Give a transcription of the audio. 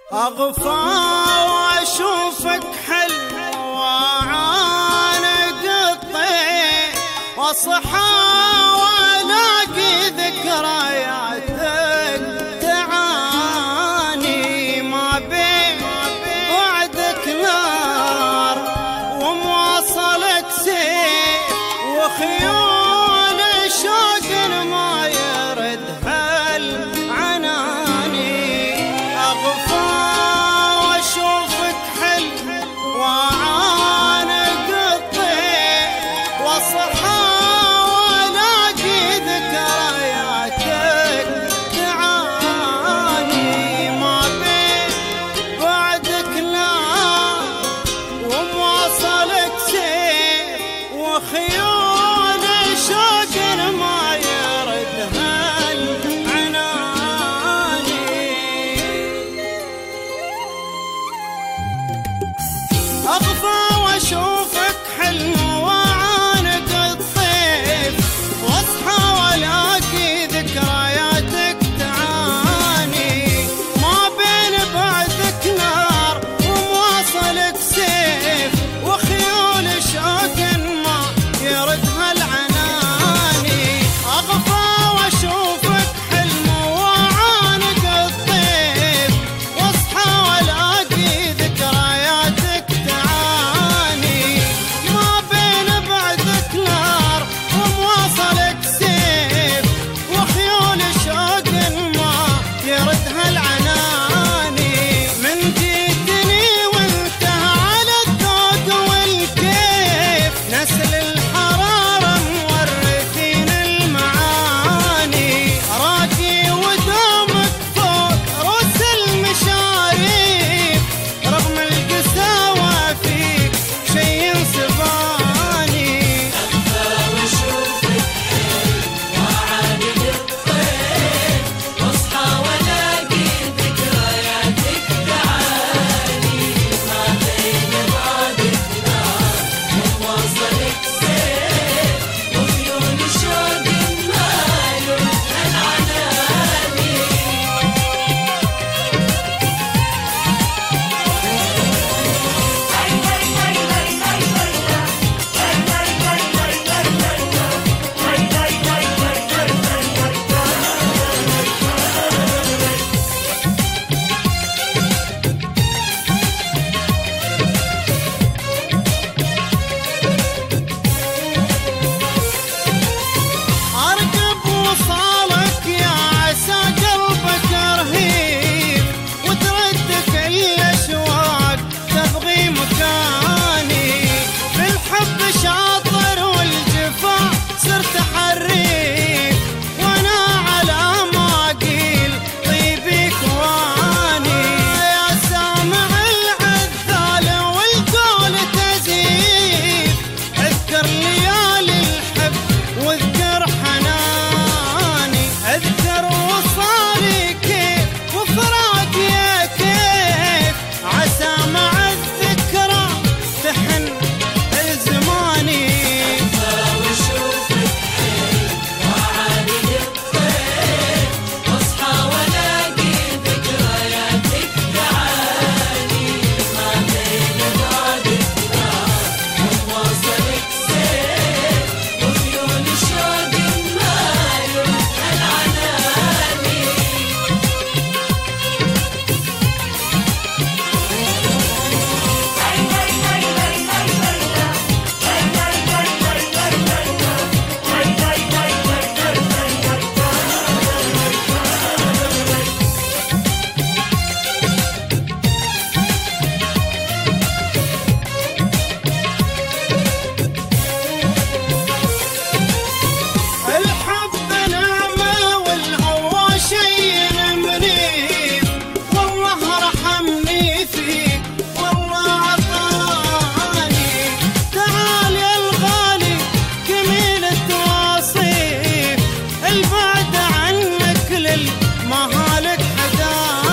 أغفى وأشوفك حلو وأعانق الطير، وأصحى وألاقي ذكرياتك تعاني، ما بين بعدك نار ومواصلك سير، وخيول الشوق ما يردها العناني. أغفى وأشوفك حلو وأعانق الطير، وأصحى وألاقي ذكرياتك تعاني، ما بين بعدك نار ومواصلك سير، وخيول الشوق ما يردها العناني. أغفى وأشوفك حلو وأعانق الطيف، وأصحى وألاقي ذكرياتك تعاني، ما بين بعدك نار ومواصلك سيف، وخيول شوق ما يردها العناني. أغفى وأشوفك حلو وأعانق الطيف، وأصحى وألاقي ذكرياتك تعاني، ما بين بعدك نار ومواصلك سيف، وخيول شوق ما يردها العناني. من جيتني وانتهى على الذوق والكيف، نسل الحرارة مورثين المعاني، راقي ودومك فوق رؤوس المشاريف، رغم القساوة فيك شي ينسباني. أغفى وأشوفك حلو وأعانق الطير، وأصحى وألاقي ذكرياتك تعاني، ما بين بعدك نار ومواصلك سير، وخيول شوق ما يردها العناني. أرقب وصالك يا عسى قلبك رهيب، وترد كل الأشواق تبغي مكاني، بالحب شاطر والجفا صرت حريف، وأنا على ما قيل طيبي كواني. يا سامع العذال والقول تزيد، اذكر ليالي الحب واذكر حناني، اذكر وصالي كيف وفراقي يا كيف، عسى مع الذكرى تحن الزماني. أغفى وأشوفك حلو وأعانق الطير، وأصحى وألاقي ذكرياتك تعاني، ما بين بعدك نار ومواصلك سير، وخيول شوق ما يردها العناني. الحب نعمة والهوى شي منيف، والله رحمني فيك والله عطاني. تعال يا الغالي جميل التواصيف، البعد عنك للمهالك حداني.